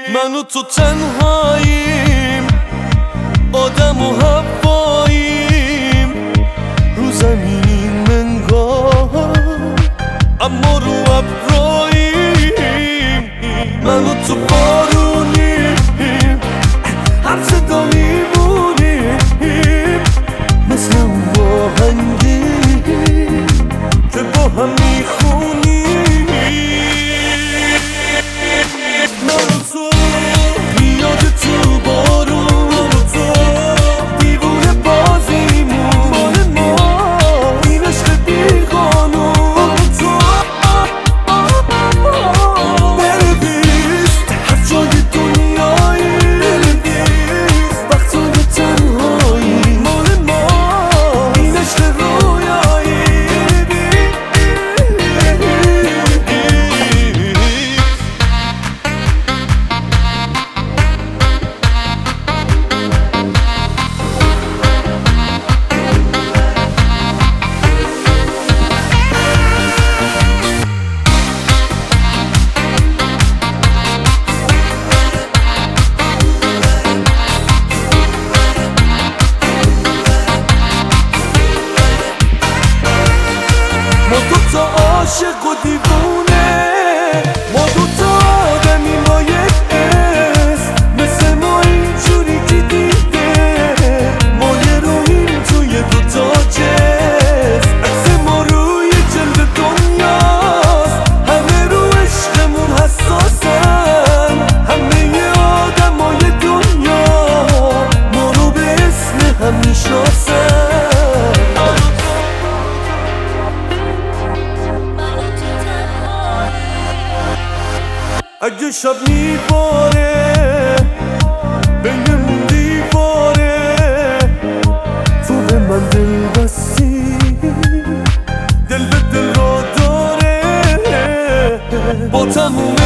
من و تو تنهاییم، آدم و هواییم رو زمین منگاه، اما رو ابراییم. من و تو بارونیم، هم صدا میمونیم، مثل اون باهنگی که با هم میخونیم. من و تو میاد تو بارون، من و تو دیوونه بازیمون، مال ما این عشق بیقانون. من و تو بنویس هر جای دنیایی، بنویس وقتای تنهایی، مال ما این عشق رویایی. ما دوتا عاشق و دیوونه، ما دوتا آدمی با یک اسم، مثل ما اینجوری که دیده ما یه روحیم توی دوتا جسم. عکس ما روی جلد دنیاست، همه رو عشقمون حساسن، همه آدمای دنیا ما رو به اسم هم میشناسن. اگه شب میباره بینمون دیواره، تو به من دل بستی، دل به دل را داره، با تموم